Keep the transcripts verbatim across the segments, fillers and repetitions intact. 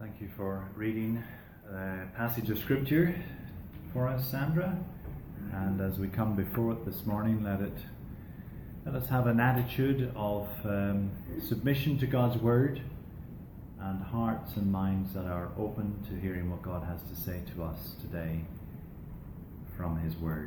Thank you for reading a passage of Scripture for us, Sandra. And as we come before it this morning, let it let us have an attitude of um, submission to God's Word and hearts and minds that are open to hearing what God has to say to us today from His Word.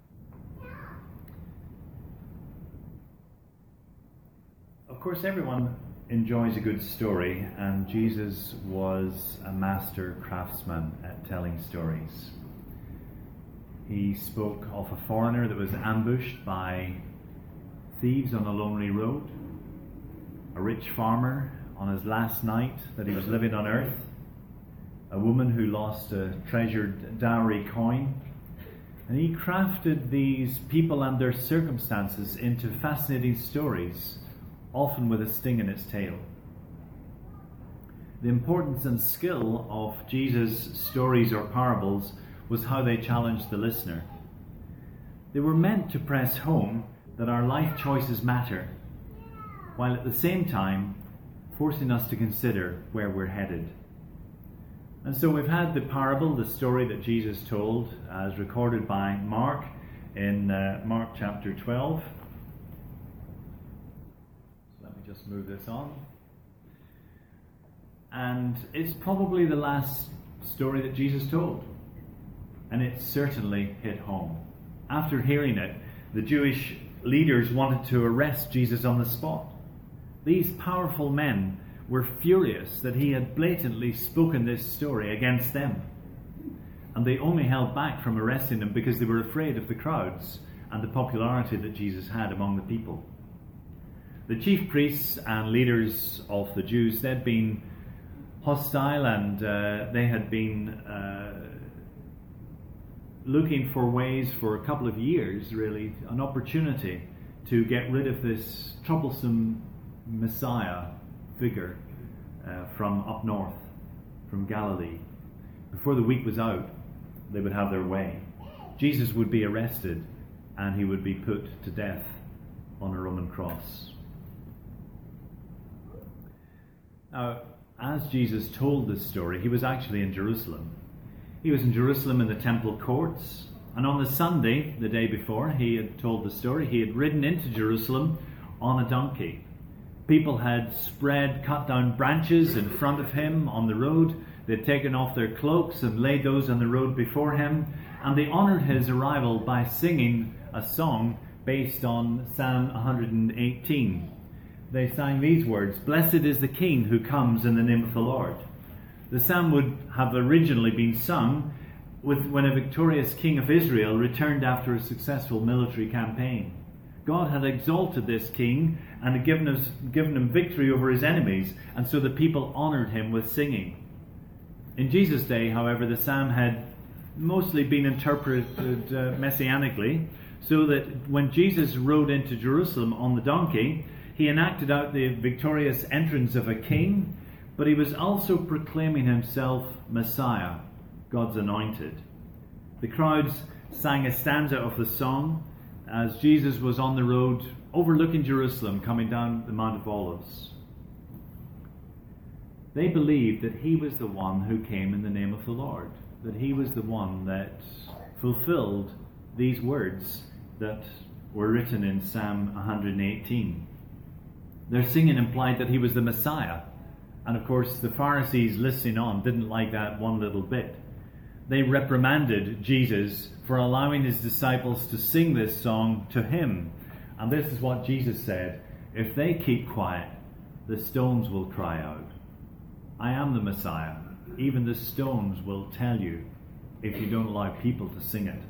Of course, everyone enjoys a good story, and Jesus was a master craftsman at telling stories. He spoke of a foreigner that was ambushed by thieves on a lonely road, a rich farmer on his last night that he was living on earth, a woman who lost a treasured dowry coin, and he crafted these people and their circumstances into fascinating stories, often with a sting in its tail. The importance and skill of Jesus' stories or parables was how they challenged the listener. They were meant to press home that our life choices matter, while at the same time forcing us to consider where we're headed. And so we've had the parable, the story that Jesus told, as recorded by Mark in uh, Mark chapter twelve. Just move this on. And it's probably the last story that Jesus told. And it certainly hit home. After hearing it, the Jewish leaders wanted to arrest Jesus on the spot. These powerful men were furious that he had blatantly spoken this story against them. And they only held back from arresting him because they were afraid of the crowds and the popularity that Jesus had among the people. The chief priests and leaders of the Jews, they'd been hostile, and uh, they had been uh, looking for ways for a couple of years, really, an opportunity to get rid of this troublesome Messiah figure uh, from up north, from Galilee. Before the week was out, they would have their way. Jesus would be arrested and he would be put to death on a Roman cross. Now, as Jesus told this story, he was actually in Jerusalem. He was in Jerusalem in the temple courts, and on the Sunday, the day before he had told the story, he had ridden into Jerusalem on a donkey. People had spread cut down branches in front of him on the road. They'd taken off their cloaks and laid those on the road before him, and they honoured his arrival by singing a song based on Psalm one hundred eighteen. They sang these words: "Blessed is the King who comes in the name of the Lord." The psalm would have originally been sung with, when a victorious king of Israel returned after a successful military campaign. God had exalted this king and had given, us, given him victory over his enemies, and so the people honoured him with singing. In Jesus' day, however, the psalm had mostly been interpreted uh, messianically, so that when Jesus rode into Jerusalem on the donkey, he enacted out the victorious entrance of a king, but he was also proclaiming himself Messiah, God's anointed. The crowds sang a stanza of the song as Jesus was on the road overlooking Jerusalem, coming down the Mount of Olives. They believed that he was the one who came in the name of the Lord, that he was the one that fulfilled these words that were written in Psalm one hundred eighteen. Their singing implied that he was the Messiah. And of course, the Pharisees listening on didn't like that one little bit. They reprimanded Jesus for allowing his disciples to sing this song to him. And this is what Jesus said: "If they keep quiet, the stones will cry out. I am the Messiah. Even the stones will tell you if you don't allow people to sing it."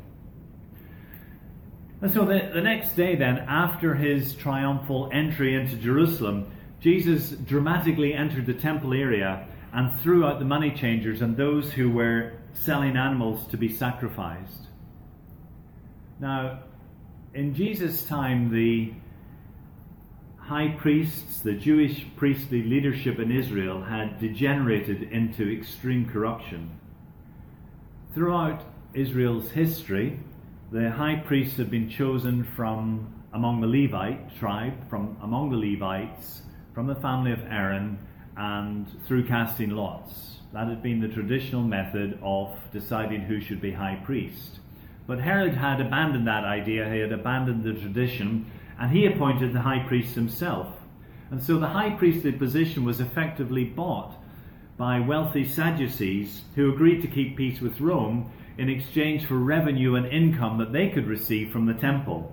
And so the, the next day then, after his triumphal entry into Jerusalem, Jesus dramatically entered the temple area and threw out the money changers and those who were selling animals to be sacrificed. Now, in Jesus' time, the high priests, the Jewish priestly leadership in Israel, had degenerated into extreme corruption. Throughout Israel's history, the high priests had been chosen from among the Levite tribe, from among the Levites, from the family of Aaron, and through casting lots. That had been the traditional method of deciding who should be high priest. But Herod had abandoned that idea, he had abandoned the tradition, and he appointed the high priest himself. And so the high priestly position was effectively bought by wealthy Sadducees who agreed to keep peace with Rome in exchange for revenue and income that they could receive from the temple.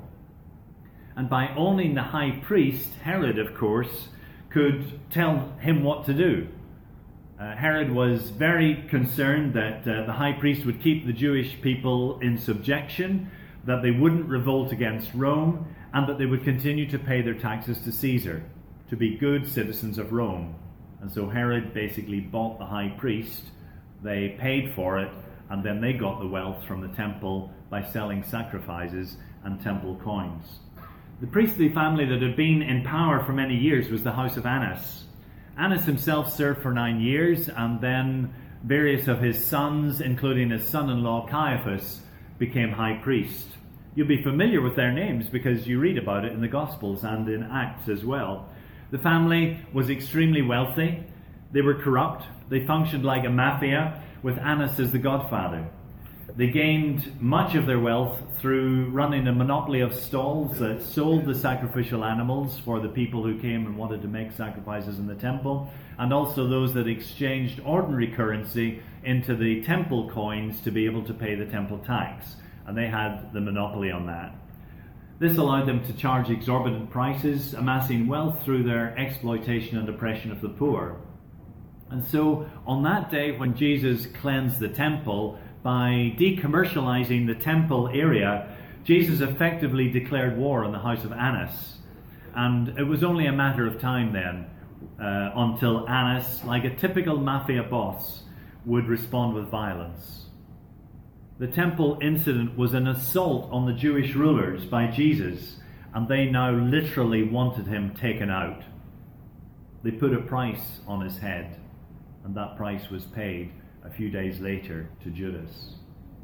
And by owning the high priest, Herod, of course, could tell him what to do. Uh, Herod was very concerned that uh, the high priest would keep the Jewish people in subjection, that they wouldn't revolt against Rome, and that they would continue to pay their taxes to Caesar, to be good citizens of Rome. And so Herod basically bought the high priest, they paid for it, and then they got the wealth from the temple by selling sacrifices and temple coins. The priestly family that had been in power for many years was the house of Annas. Annas himself served for nine years, and then various of his sons, including his son-in-law Caiaphas, became high priest. You'll be familiar with their names because you read about it in the Gospels and in Acts as well. The family was extremely wealthy. They were corrupt. They functioned like a mafia, with Annas as the godfather. They gained much of their wealth through running a monopoly of stalls that sold the sacrificial animals for the people who came and wanted to make sacrifices in the temple, and also those that exchanged ordinary currency into the temple coins to be able to pay the temple tax. And they had the monopoly on that. This allowed them to charge exorbitant prices, amassing wealth through their exploitation and oppression of the poor. And so on that day when Jesus cleansed the temple, by decommercializing the temple area, Jesus effectively declared war on the house of Annas. And it was only a matter of time then uh, until Annas, like a typical mafia boss, would respond with violence. The temple incident was an assault on the Jewish rulers by Jesus, and they now literally wanted him taken out. They put a price on his head, and that price was paid a few days later to Judas.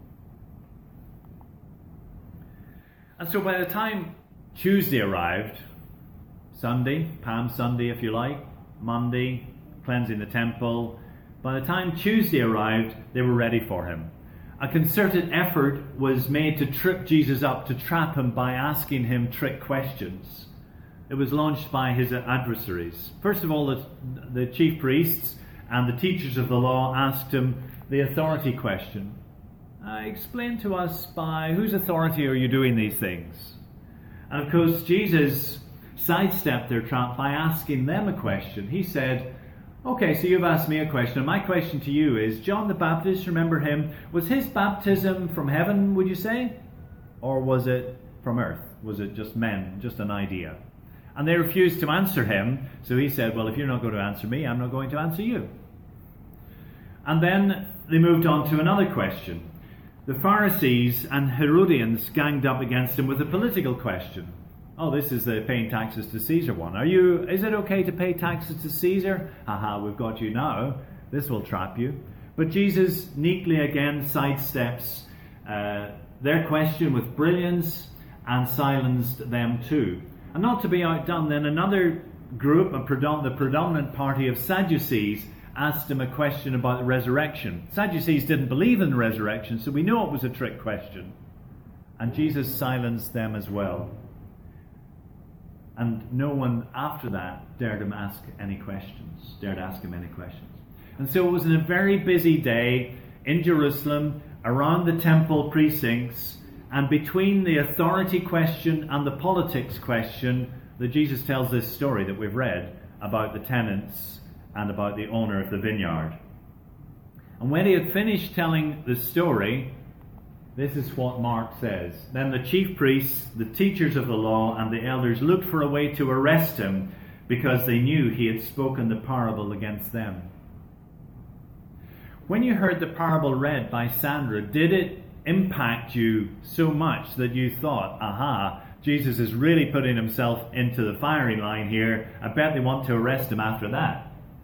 And so by the time Tuesday arrived, Sunday, Palm Sunday if you like, Monday, cleansing the temple, by the time Tuesday arrived, they were ready for him. A concerted effort was made to trip Jesus up, to trap him by asking him trick questions. It was launched by his adversaries. First of all, the, the chief priests and the teachers of the law asked him the authority question. Uh, explain to us, by whose authority are you doing these things? And of course, Jesus sidestepped their trap by asking them a question. He said, okay, so you've asked me a question, and my question to you is, John the Baptist, remember him, was his baptism from heaven, would you say? Or was it from earth? Was it just men, just an idea? And they refused to answer him, so he said, well, if you're not going to answer me, I'm not going to answer you. And then they moved on to another question. The Pharisees and Herodians ganged up against him with a political question. Oh, this is the paying taxes to Caesar one. Are you, is it okay to pay taxes to Caesar? Haha, we've got you now. This will trap you. But Jesus neatly again sidesteps uh, their question with brilliance and silenced them too. And not to be outdone, then another group, a predom- the predominant party of Sadducees, asked him a question about the resurrection. Sadducees didn't believe in the resurrection, so we know it was a trick question. And Jesus silenced them as well. And no one after that dared him ask any questions, dared ask him any questions. And so it was a very busy day in Jerusalem, around the temple precincts, and between the authority question and the politics question, that Jesus tells this story that we've read about the tenants and about the owner of the vineyard. And when he had finished telling the story, this is what Mark says. Then the chief priests, the teachers of the law, and the elders looked for a way to arrest him, because they knew he had spoken the parable against them. When you heard the parable read by Sandra, did it impact you so much that you thought, aha, Jesus is really putting himself into the firing line here. I bet they want to arrest him after that.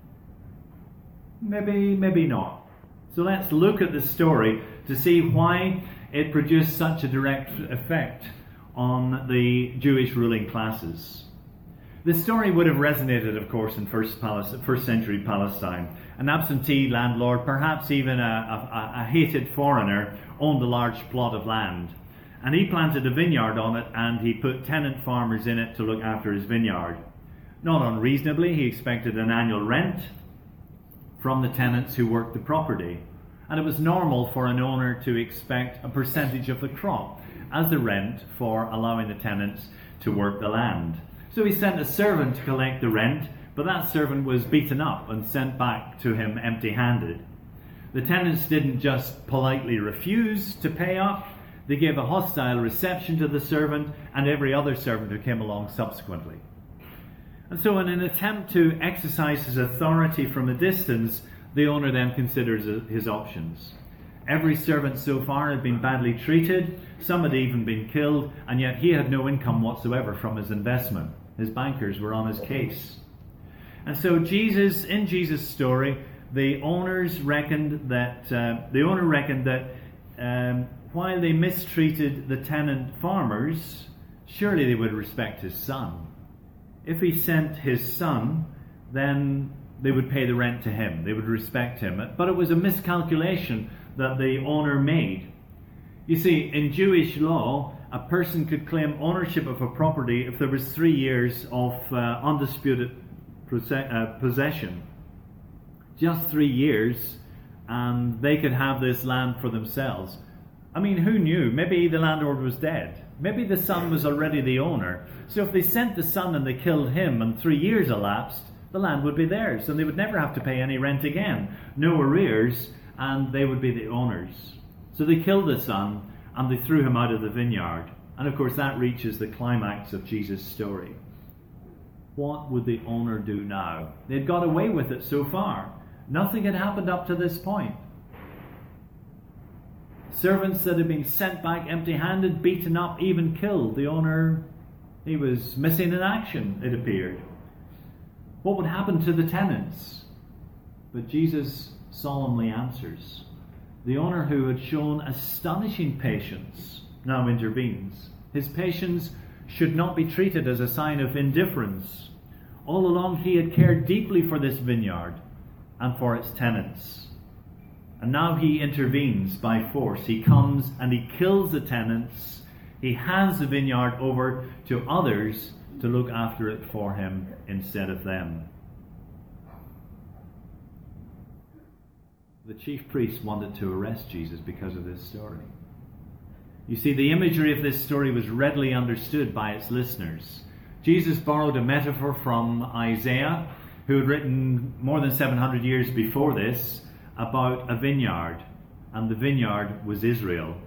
Maybe, maybe not. So let's look at the story to see why it produced such a direct effect on the Jewish ruling classes. The story would have resonated, of course, in first, Palestine, first century Palestine. An absentee landlord, perhaps even a, a, a hated foreigner, owned a large plot of land. And he planted a vineyard on it, and he put tenant farmers in it to look after his vineyard. Not unreasonably, he expected an annual rent from the tenants who worked the property. And it was normal for an owner to expect a percentage of the crop as the rent for allowing the tenants to work the land. So he sent a servant to collect the rent, but that servant was beaten up and sent back to him empty-handed. The tenants didn't just politely refuse to pay up, they gave a hostile reception to the servant and every other servant who came along subsequently. And so in an attempt to exercise his authority from a distance, the owner then considers his options. Every servant so far had been badly treated, some had even been killed, and yet he had no income whatsoever from his investment. His bankers were on his case. And so Jesus, in Jesus' story, the owners reckoned that uh, the owner reckoned that um, while they mistreated the tenant farmers, surely they would respect his son. If he sent his son, then they would pay the rent to him. They would respect him. But it was a miscalculation that the owner made. You see, in Jewish law, a person could claim ownership of a property if there was three years of uh, undisputed possession. Just three years, and they could have this land for themselves. I mean, who knew? Maybe the landlord was dead. Maybe the son was already the owner. So if they sent the son and they killed him and three years elapsed, the land would be theirs and they would never have to pay any rent again. No arrears, and they would be the owners. So they killed the son and they threw him out of the vineyard. And of course that reaches the climax of Jesus' story. What would the owner do now? They'd got away with it so far. Nothing had happened up to this point. Servants that had been sent back empty-handed, beaten up, even killed. The owner, he was missing in action, it appeared. What would happen to the tenants? But Jesus solemnly answers. The owner, who had shown astonishing patience, now intervenes. His patience should not be treated as a sign of indifference. All along he had cared deeply for this vineyard and for its tenants. And now he intervenes by force. He comes and he kills the tenants. He hands the vineyard over to others to look after it for him instead of them. The chief priests wanted to arrest Jesus because of this story. You see, the imagery of this story was readily understood by its listeners. Jesus borrowed a metaphor from Isaiah, who had written more than seven hundred years before this about a vineyard, and the vineyard was Israel.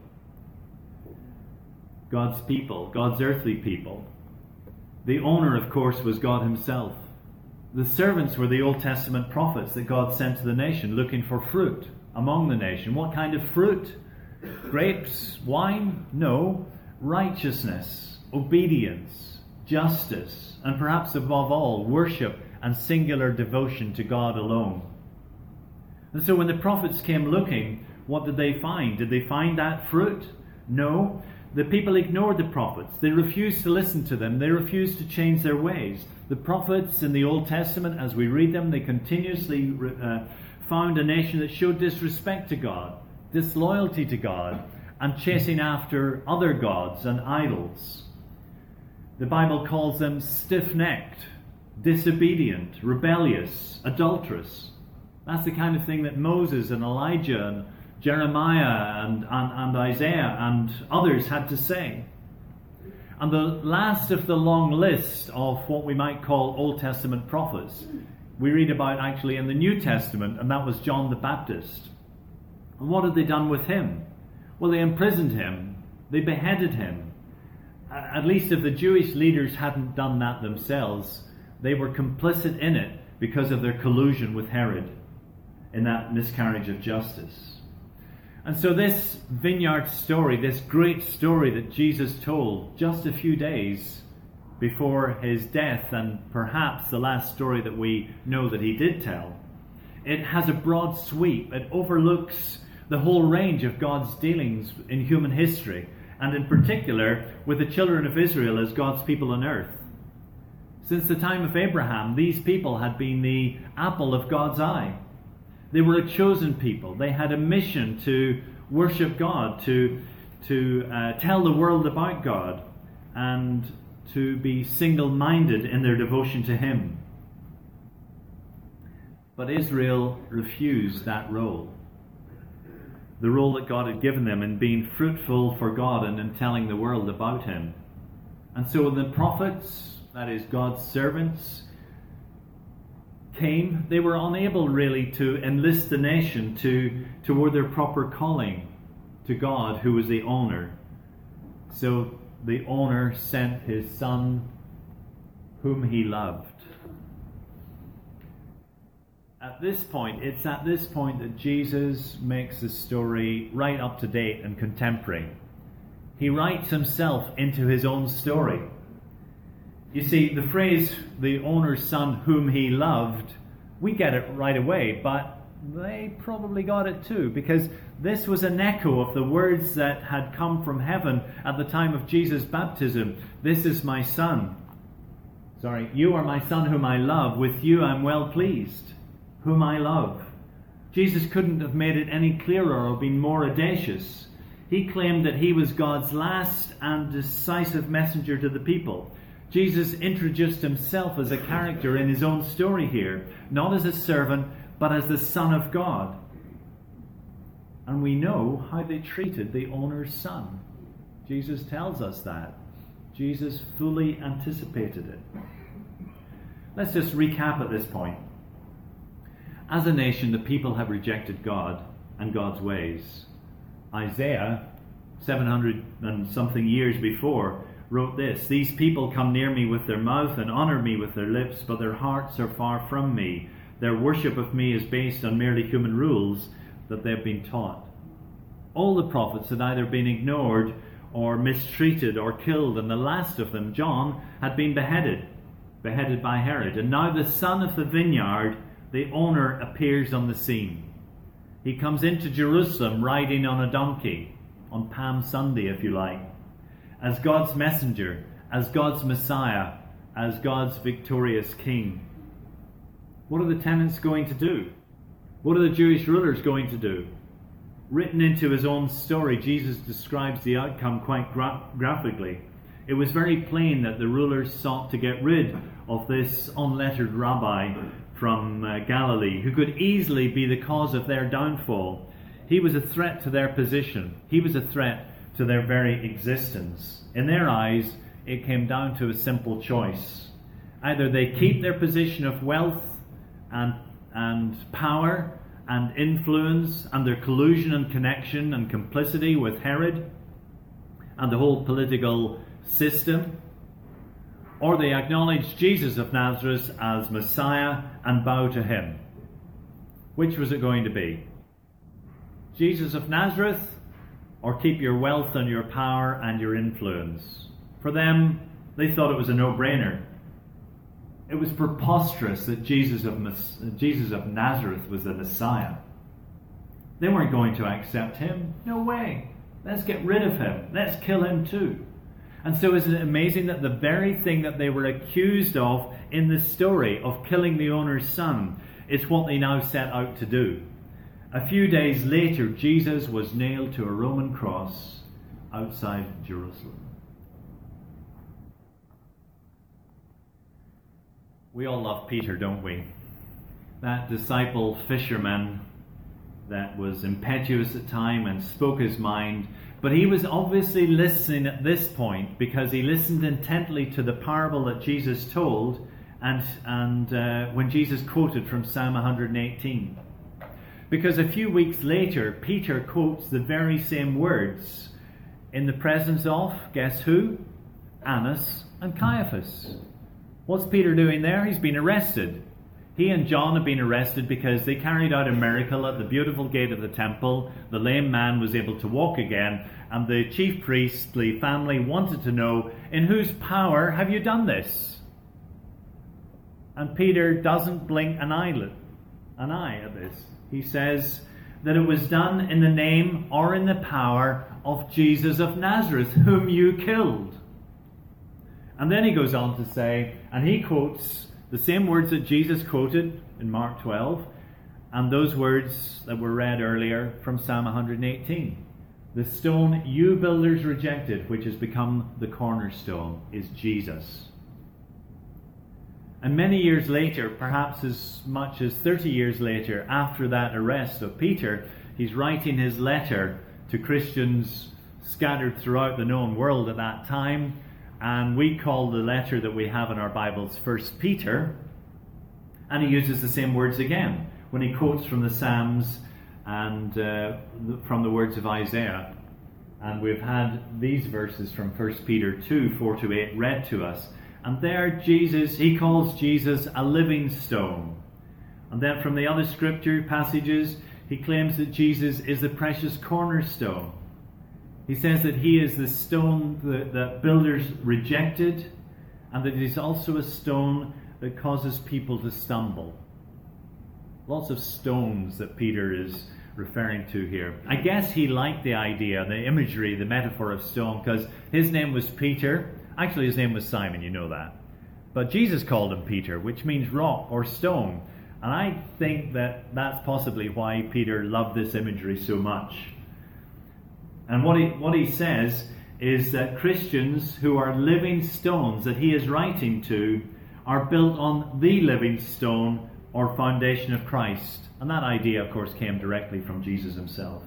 God's people, God's earthly people. The owner, of course, was God himself. The servants were the Old Testament prophets that God sent to the nation looking for fruit among the nation. What kind of fruit? Grapes? Wine? No. Righteousness, obedience, justice, and perhaps above all, worship and singular devotion to God alone. And so when the prophets came looking, what did they find? Did they find that fruit? No. The people ignored the prophets. They refused to listen to them. They refused to change their ways. The prophets in the Old Testament, as we read them, they continuously uh, found a nation that showed disrespect to God, disloyalty to God, and chasing after other gods and idols. The Bible calls them stiff-necked, disobedient, rebellious, adulterous. That's the kind of thing that Moses and Elijah and Jeremiah and, and, and Isaiah and others had to say. And the last of the long list of what we might call Old Testament prophets, we read about actually in the New Testament, and that was John the Baptist. And what had they done with him? Well, they imprisoned him. They beheaded him. At least if the Jewish leaders hadn't done that themselves, they were complicit in it because of their collusion with Herod in that miscarriage of justice. And so this vineyard story, this great story that Jesus told just a few days before his death, and perhaps the last story that we know that he did tell, it has a broad sweep. It overlooks the whole range of God's dealings in human history, and in particular with the children of Israel as God's people on earth. Since the time of Abraham, these people had been the apple of God's eye. They were a chosen people. They had a mission to worship God, to, to uh, tell the world about God, and to be single-minded in their devotion to Him. But Israel refused that role. The role that God had given them in being fruitful for God and in telling the world about Him. And so when the prophets, that is God's servants, came, they were unable really to enlist the nation to toward their proper calling to God, who was the owner. So the owner sent His Son, whom He loved. At this point, it's at this point that Jesus makes the story right up to date and contemporary. He writes Himself into His own story. You see, the phrase, the owner's son whom He loved, we get it right away, but they probably got it too, because this was an echo of the words that had come from heaven at the time of Jesus' baptism. This is my son. Sorry, you are my son whom I love. With you I'm well pleased, whom I love. Jesus couldn't have made it any clearer or been more audacious. He claimed that He was God's last and decisive messenger to the people. Jesus introduced Himself as a character in His own story here, not as a servant, but as the Son of God. And we know how they treated the owner's son. Jesus tells us that. Jesus fully anticipated it. Let's just recap at this point. As a nation, the people have rejected God and God's ways. Isaiah, seven hundred and something years before, wrote this: "These people come near me with their mouth and honor me with their lips, but their hearts are far from me. Their worship of me is based on merely human rules that they've been taught." All the prophets had either been ignored or mistreated or killed, and the last of them, John, had been beheaded, beheaded by Herod. And now the son of the vineyard, the owner, appears on the scene. He comes into Jerusalem riding on a donkey, on Palm Sunday, if you like, as God's messenger, as God's Messiah, as God's victorious King. What are the tenants going to do? What are the Jewish rulers going to do? Written into His own story, Jesus describes the outcome quite gra- graphically. It was very plain that the rulers sought to get rid of this unlettered rabbi from uh, Galilee, who could easily be the cause of their downfall. He was a threat to their position. He was a threat to their very existence. In their eyes, it came down to a simple choice. Either they keep their position of wealth and, and power and influence and their collusion and connection and complicity with Herod and the whole political system, or they acknowledge Jesus of Nazareth as Messiah and bow to Him. Which was it going to be? Jesus of Nazareth, or keep your wealth and your power and your influence? For them, they thought it was a no-brainer. It was preposterous that Jesus of, Jesus of Nazareth was the Messiah. They weren't going to accept Him. No way. Let's get rid of Him. Let's kill Him too. And so isn't it amazing that the very thing that they were accused of in the story of killing the owner's son is what they now set out to do. A few days later, Jesus was nailed to a Roman cross outside Jerusalem. We all love Peter, don't we? That disciple fisherman that was impetuous at times and spoke his mind. But he was obviously listening at this point because he listened intently to the parable that Jesus told and, and uh, when Jesus quoted from Psalm one hundred eighteen. Because a few weeks later, Peter quotes the very same words in the presence of, guess who? Annas and Caiaphas. What's Peter doing there? He's been arrested. He and John have been arrested because they carried out a miracle at the beautiful gate of the temple. The lame man was able to walk again, and the chief priestly family wanted to know, in whose power have you done this? And Peter doesn't blink an eyelid, an eye at this. He says that it was done in the name or in the power of Jesus of Nazareth, whom you killed. And then he goes on to say, and he quotes the same words that Jesus quoted in Mark twelve, and those words that were read earlier from Psalm one eighteen. The stone you builders rejected, which has become the cornerstone, is Jesus. And many years later, perhaps as much as thirty years later, after that arrest of Peter, he's writing his letter to Christians scattered throughout the known world at that time. And we call the letter that we have in our Bibles First Peter. And he uses the same words again when he quotes from the Psalms and uh, from the words of Isaiah. And we've had these verses from First Peter two, four to eight read to us. And there Jesus, he calls Jesus a living stone. And then from the other scripture passages, he claims that Jesus is the precious cornerstone. He says that he is the stone that, that builders rejected, and that it is also a stone that causes people to stumble. Lots of stones that Peter is referring to here. I guess he liked the idea, the imagery, the metaphor of stone, because his name was Peter. Actually, his name was Simon, you know that. But Jesus called him Peter, which means rock or stone. And I think that that's possibly why Peter loved this imagery so much. And what he, what he says is that Christians who are living stones that he is writing to are built on the living stone or foundation of Christ. And that idea, of course, came directly from Jesus himself.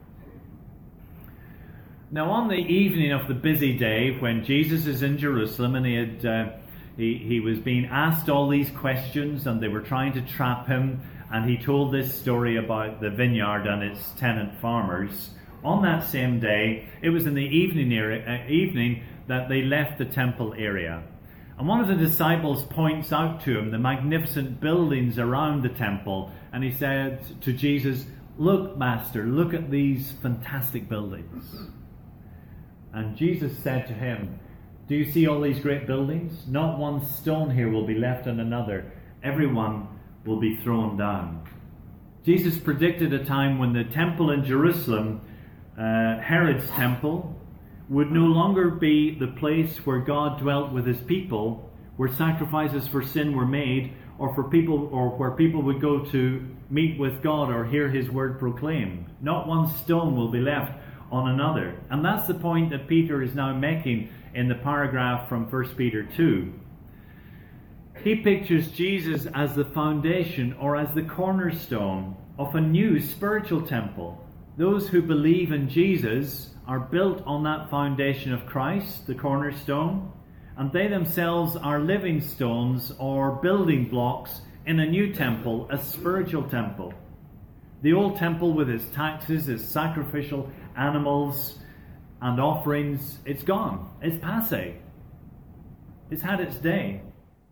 Now, on the evening of the busy day when Jesus is in Jerusalem and he had uh, he, he was being asked all these questions and they were trying to trap him, and he told this story about the vineyard and its tenant farmers. On that same day, it was in the evening, area, uh, evening that they left the temple area. And one of the disciples points out to him the magnificent buildings around the temple, and he said to Jesus, "Look, Master, look at these fantastic buildings." And Jesus said to him, "Do you see all these great buildings? Not one stone here will be left on another. Everyone will be thrown down." Jesus predicted a time when the temple in Jerusalem, uh, Herod's temple, would no longer be the place where God dwelt with his people, where sacrifices for sin were made, or for people, or where people would go to meet with God or hear his word proclaimed. Not one stone will be left on another. And that's the point that Peter is now making in the paragraph from First Peter two. He pictures Jesus as the foundation or as the cornerstone of a new spiritual temple. Those who believe in Jesus are built on that foundation of Christ, the cornerstone, and they themselves are living stones or building blocks in a new temple, a spiritual temple. The old temple with its taxes, its sacrificial animals and offerings, it's gone. It's passé. It's had its day.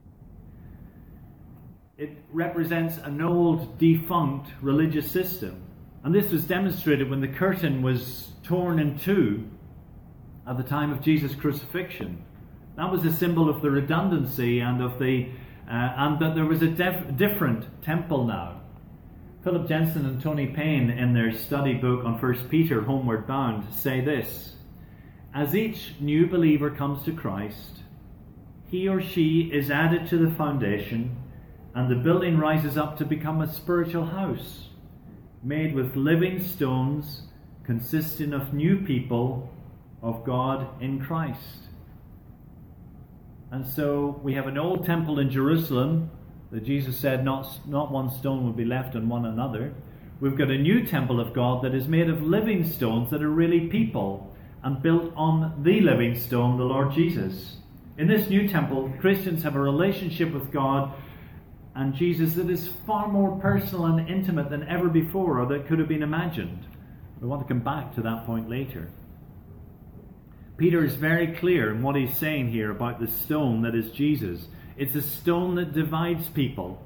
It represents an old, defunct religious system. And this was demonstrated when the curtain was torn in two at the time of Jesus' crucifixion. That was a symbol of the redundancy and of the uh, and that there was a def- different temple now. Philip Jensen and Tony Payne, in their study book on First Peter, Homeward Bound, say this: as each new believer comes to Christ, he or she is added to the foundation, and the building rises up to become a spiritual house, made with living stones, consisting of new people of God in Christ. And so we have an old temple in Jerusalem that Jesus said not, not one stone would be left on one another. We've got a new temple of God that is made of living stones that are really people and built on the living stone, the Lord Jesus. In this new temple, Christians have a relationship with God and Jesus that is far more personal and intimate than ever before or that could have been imagined. We want to come back to that point later. Peter is very clear in what he's saying here about the stone that is Jesus. It's a stone that divides people.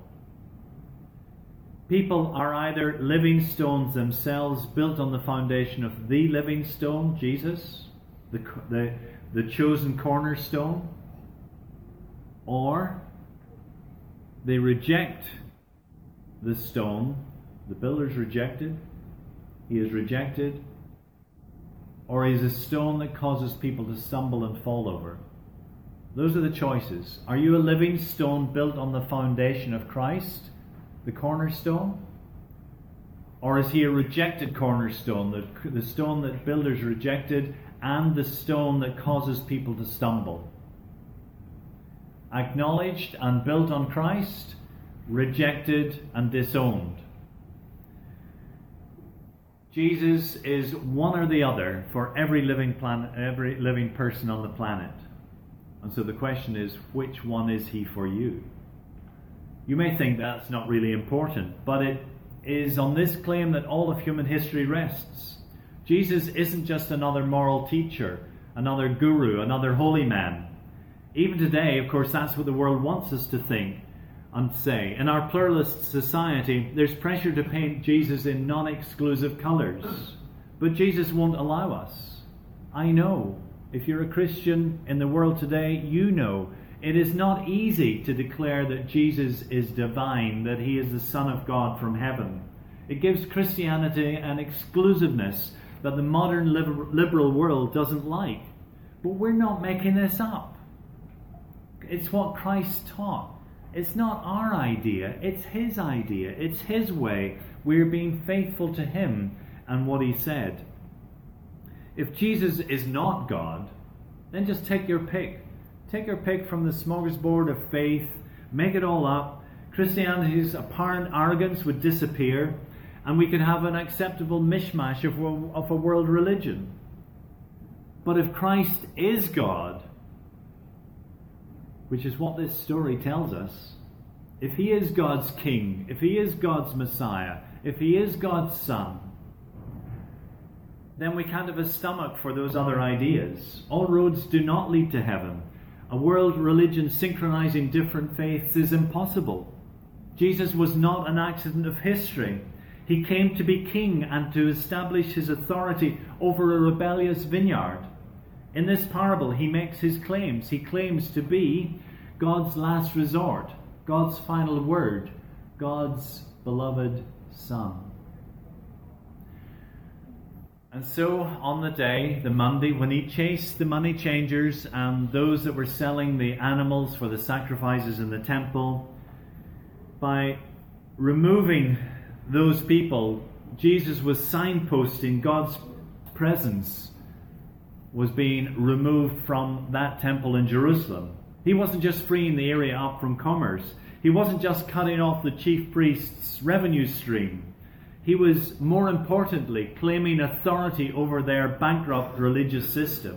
People are either living stones themselves, built on the foundation of the living stone, Jesus, the, the, the chosen cornerstone, or they reject the stone. The builders rejected. He is rejected. Or he is a stone that causes people to stumble and fall over. Those are the choices. Are you a living stone built on the foundation of Christ, the cornerstone? Or is he a rejected cornerstone, the, the stone that builders rejected and the stone that causes people to stumble? Acknowledged and built on Christ, rejected and disowned. Jesus is one or the other for every living planet, every living person on the planet. And so the question is, which one is he for you? You may think that's not really important, but it is on this claim that all of human history rests. Jesus isn't just another moral teacher, another guru, another holy man. Even today, of course, that's what the world wants us to think and say. In our pluralist society, there's pressure to paint Jesus in non-exclusive colours. But Jesus won't allow us. I know. If you're a Christian in the world today, you know it is not easy to declare that Jesus is divine, that he is the Son of God from heaven. It gives Christianity an exclusiveness that the modern liberal world doesn't like. But we're not making this up. It's what Christ taught. It's not our idea, it's his idea, it's his way. We're being faithful to him and what he said. If Jesus is not God, then just take your pick. Take your pick from the smorgasbord of faith, make it all up. Christianity's apparent arrogance would disappear, and we could have an acceptable mishmash of, of a world religion. But if Christ is God, which is what this story tells us, if he is God's king, if he is God's Messiah, if he is God's Son, then we can't have a stomach for those other ideas. All roads do not lead to heaven. A world religion synchronizing different faiths is impossible. Jesus was not an accident of history. He came to be king and to establish his authority over a rebellious vineyard. In this parable, he makes his claims. He claims to be God's last resort, God's final word, God's beloved Son. And so, on the day, the Monday, when he chased the money changers and those that were selling the animals for the sacrifices in the temple, by removing those people, Jesus was signposting God's presence was being removed from that temple in Jerusalem. He wasn't just freeing the area up from commerce. He wasn't just cutting off the chief priest's revenue stream. He was, more importantly, claiming authority over their bankrupt religious system.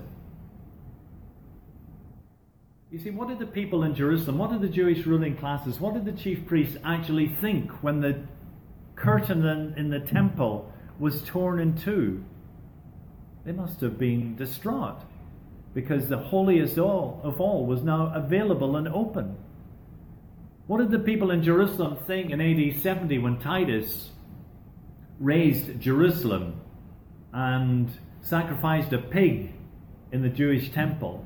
You see, what did the people in Jerusalem, what did the Jewish ruling classes, what did the chief priests actually think when the curtain in, in the temple was torn in two? They must have been distraught, because the holiest all of all was now available and open. What did the people in Jerusalem think in A D seventy when Titus raised Jerusalem and sacrificed a pig in the Jewish temple?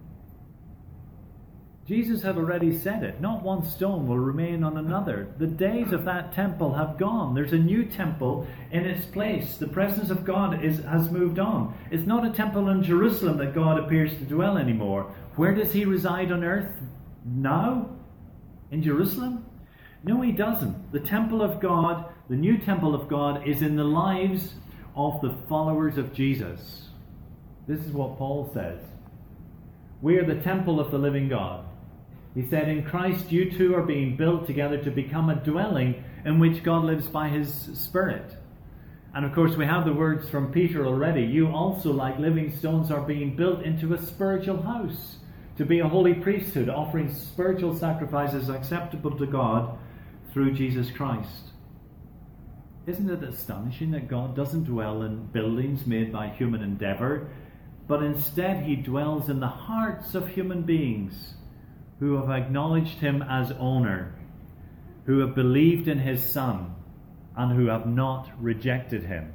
Jesus had already said it. Not one stone will remain on another. The days of that temple have gone. There's a new temple in its place. The presence of God is, has moved on. It's not a temple in Jerusalem that God appears to dwell anymore. Where does he reside on earth now? In Jerusalem? No, he doesn't. The temple of God, the new temple of God, is in the lives of the followers of Jesus. This is what Paul says. We are the temple of the living God. He said, in Christ you two are being built together to become a dwelling in which God lives by his Spirit. And of course we have the words from Peter already. You also, like living stones, are being built into a spiritual house, to be a holy priesthood, offering spiritual sacrifices acceptable to God through Jesus Christ. Isn't it astonishing that God doesn't dwell in buildings made by human endeavour, but instead he dwells in the hearts of human beings who have acknowledged him as owner, who have believed in his Son, and who have not rejected him.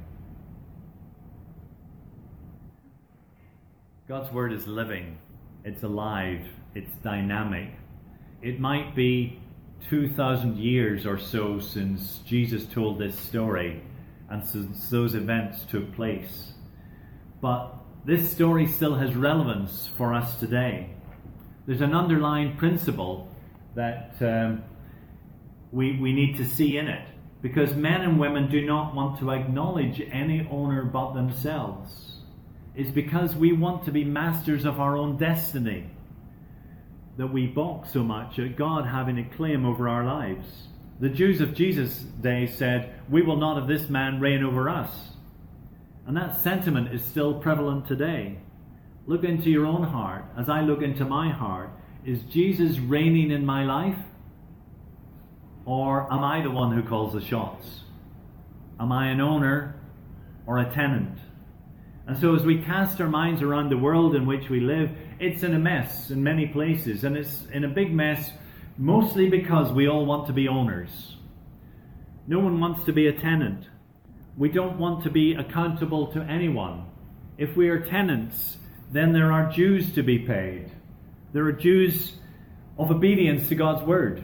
God's word is living, it's alive, it's dynamic. It might be two thousand years or so since Jesus told this story and since those events took place, but this story still has relevance for us today. There's an underlying principle that um, we, we need to see in it. Because men and women do not want to acknowledge any owner but themselves. It's because we want to be masters of our own destiny that we balk so much at God having a claim over our lives. The Jews of Jesus' day said, "We will not have this man reign over us." And that sentiment is still prevalent today. Look into your own heart as I look into my heart. Is Jesus reigning in my life? Or am I the one who calls the shots? Am I an owner or a tenant? And so as we cast our minds around the world in which we live, it's in a mess in many places. And it's in a big mess mostly because we all want to be owners. No one wants to be a tenant. We don't want to be accountable to anyone. If we are tenants, then there are dues to be paid. There are dues of obedience to God's word.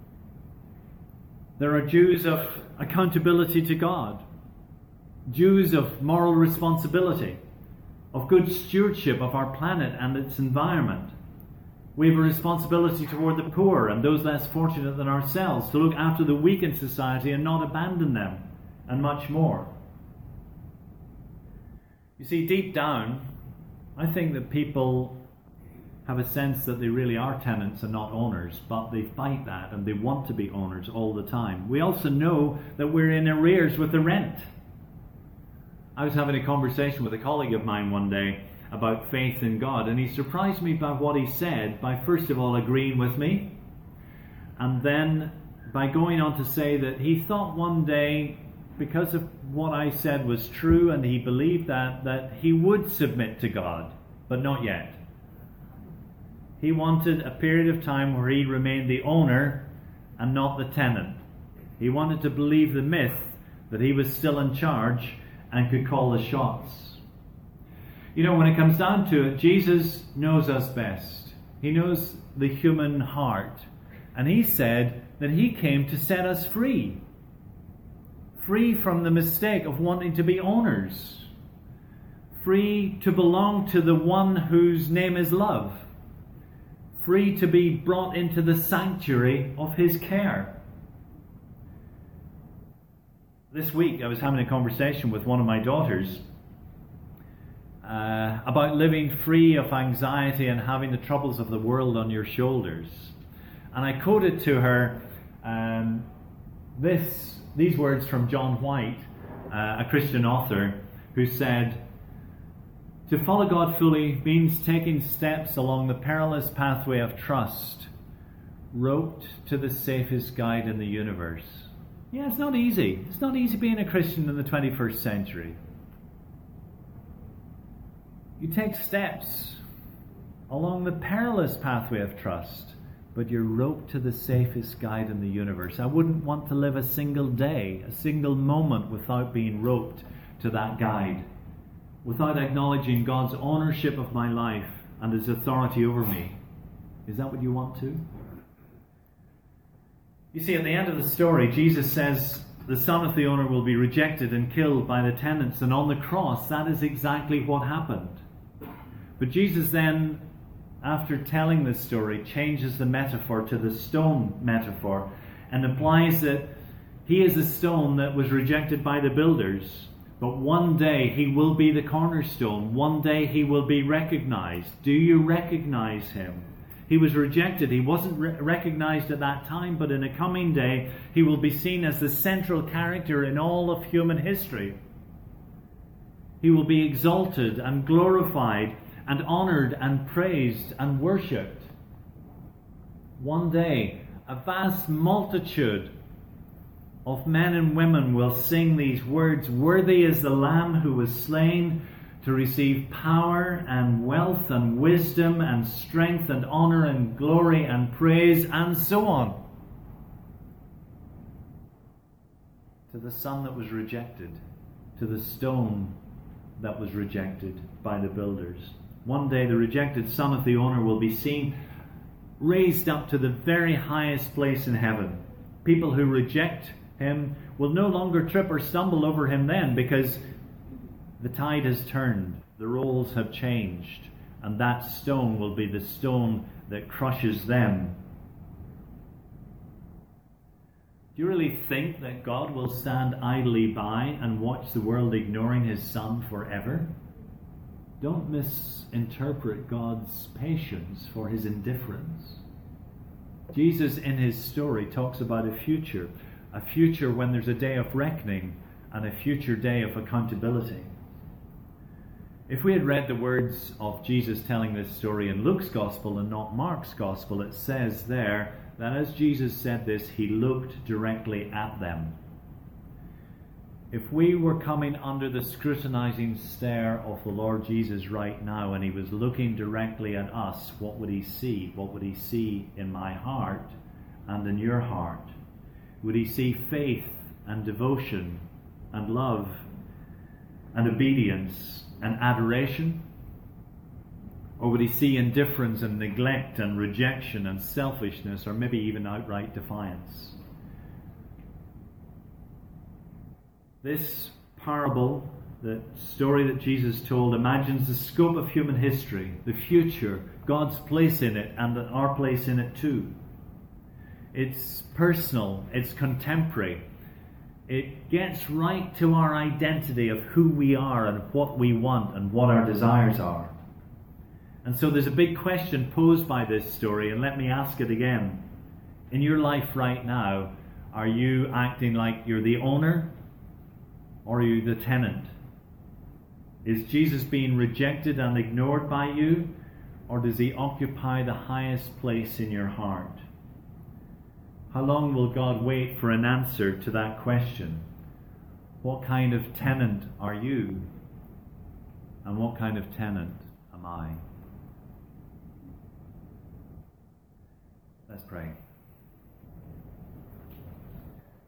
There are dues of accountability to God, dues of moral responsibility, of good stewardship of our planet and its environment. We have a responsibility toward the poor and those less fortunate than ourselves, to look after the weak in society and not abandon them, and much more. You see, deep down, I think that people have a sense that they really are tenants and not owners, but they fight that and they want to be owners all the time. We also know that we're in arrears with the rent. I was having a conversation with a colleague of mine one day about faith in God, and he surprised me by what he said, by first of all agreeing with me, and then by going on to say that he thought one day, because of what I said was true and he believed that, that he would submit to God, but not yet. He wanted a period of time where he remained the owner and not the tenant. He wanted to believe the myth that he was still in charge and could call the shots. You know, when it comes down to it, Jesus knows us best. He knows the human heart. And he said that he came to set us free. Free from the mistake of wanting to be owners. Free to belong to the one whose name is love. Free to be brought into the sanctuary of his care. This week I was having a conversation with one of my daughters uh, about living free of anxiety and having the troubles of the world on your shoulders. And I quoted to her um, this, these words from John White, uh, a Christian author, who said, "To follow God fully means taking steps along the perilous pathway of trust, roped to the safest guide in the universe." Yeah, it's not easy. It's not easy being a Christian in the twenty-first century. You take steps along the perilous pathway of trust, but you're roped to the safest guide in the universe. I wouldn't want to live a single day, a single moment without being roped to that guide, without acknowledging God's ownership of my life and his authority over me. Is that what you want to? You see, at the end of the story, Jesus says the son of the owner will be rejected and killed by the tenants, and on the cross, that is exactly what happened. But Jesus then, after telling this story, changes the metaphor to the stone metaphor and implies that he is a stone that was rejected by the builders. But one day he will be the cornerstone. One day he will be recognized. Do you recognize him? He was rejected. He wasn't re- recognized at that time, but in a coming day he will be seen as the central character in all of human history. He will be exalted and glorified and honored and praised and worshipped. One day a vast multitude of men and women will sing these words, "Worthy is the Lamb who was slain to receive power and wealth and wisdom and strength and honor and glory and praise," and so on. To the son that was rejected, to the stone that was rejected by the builders. One day the rejected son of the owner will be seen raised up to the very highest place in heaven. People who reject him will no longer trip or stumble over him then, because the tide has turned, the roles have changed, and that stone will be the stone that crushes them. Do you really think that God will stand idly by and watch the world ignoring his Son forever? Don't misinterpret God's patience for his indifference. Jesus in his story talks about a future, a future when there's a day of reckoning and a future day of accountability. If we had read the words of Jesus telling this story in Luke's Gospel and not Mark's Gospel, it says there that as Jesus said this, he looked directly at them. If we were coming under the scrutinizing stare of the Lord Jesus right now and he was looking directly at us, what would he see? What would he see in my heart and in your heart? Would he see faith and devotion and love and obedience and adoration? Or would he see indifference and neglect and rejection and selfishness, or maybe even outright defiance? This parable, the story that Jesus told, imagines the scope of human history, the future, God's place in it, and our place in it too. It's personal, it's contemporary. It gets right to our identity of who we are and what we want and what our desires are. And so there's a big question posed by this story, and let me ask it again. In your life right now, are you acting like you're the owner, or are you the tenant? Is Jesus being rejected and ignored by you, or does he occupy the highest place in your heart? How long will God wait for an answer to that question? What kind of tenant are you? And what kind of tenant am I? Let's pray.